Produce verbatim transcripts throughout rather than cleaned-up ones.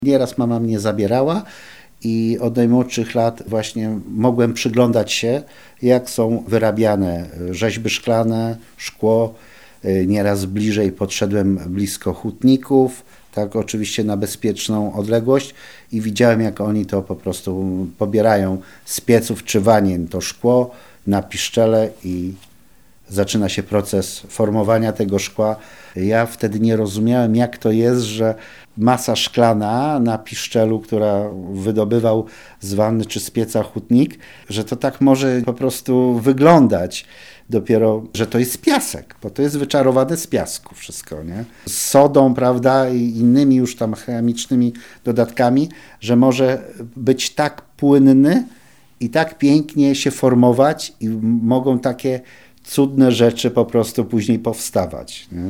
Nieraz mama mnie zabierała i od najmłodszych lat właśnie mogłem przyglądać się, jak są wyrabiane rzeźby szklane, szkło. Nieraz bliżej podszedłem blisko hutników, tak oczywiście na bezpieczną odległość i widziałem, jak oni to po prostu pobierają z pieców czy wanien to szkło na piszczele i zaczyna się proces formowania tego szkła. Ja wtedy nie rozumiałem, jak to jest, że masa szklana na piszczelu, która wydobywał z wanny czy z pieca hutnik, że to tak może po prostu wyglądać. Dopiero, że to jest piasek, bo to jest wyczarowane z piasku wszystko, nie? Z sodą, prawda, i innymi już tam chemicznymi dodatkami, że może być tak płynny i tak pięknie się formować i mogą takie cudne rzeczy po prostu później powstawać, nie?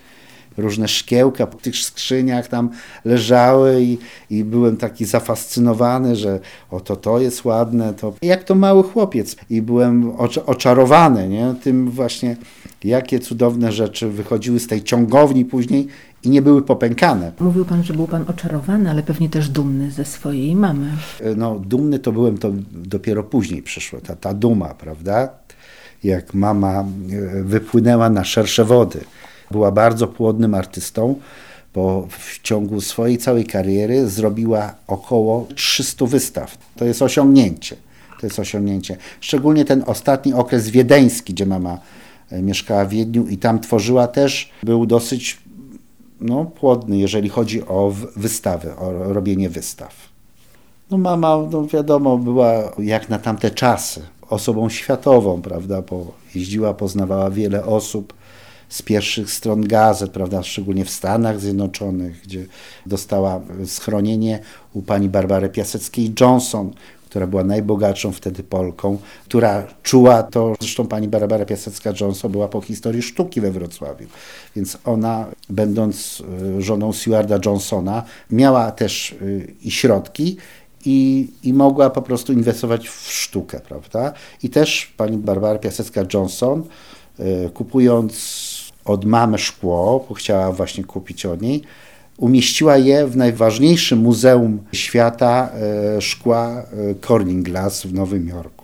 Różne szkiełka w tych skrzyniach tam leżały i, i byłem taki zafascynowany, że oto to jest ładne, to jak to mały chłopiec i byłem oczarowany, nie? Tym właśnie, jakie cudowne rzeczy wychodziły z tej ciągowni później i nie były popękane. Mówił pan, że był pan oczarowany, ale pewnie też dumny ze swojej mamy. No dumny to byłem, to dopiero później przyszło, ta, ta duma, prawda? Jak mama wypłynęła na szersze wody. Była bardzo płodnym artystą, bo w ciągu swojej całej kariery zrobiła około trzysta wystaw. To jest osiągnięcie. To jest osiągnięcie. Szczególnie ten ostatni okres wiedeński, gdzie mama mieszkała w Wiedniu i tam tworzyła też, był dosyć no, płodny, jeżeli chodzi o wystawy, o robienie wystaw. No mama, no wiadomo, była jak na tamte czasy osobą światową, prawda, bo jeździła, poznawała wiele osób z pierwszych stron gazet, prawda, szczególnie w Stanach Zjednoczonych, gdzie dostała schronienie u pani Barbary Piaseckiej-Johnson, która była najbogatszą wtedy Polką, która czuła to, zresztą pani Barbara Piasecka-Johnson była po historii sztuki we Wrocławiu, więc ona, będąc żoną Stewarda Johnsona, miała też i środki, I, i mogła po prostu inwestować w sztukę, prawda? I też pani Barbara Piasecka-Johnson, y, kupując od mamy szkło, bo chciała właśnie kupić od niej, umieściła je w najważniejszym muzeum świata y, szkła y, Corning Glass w Nowym Jorku.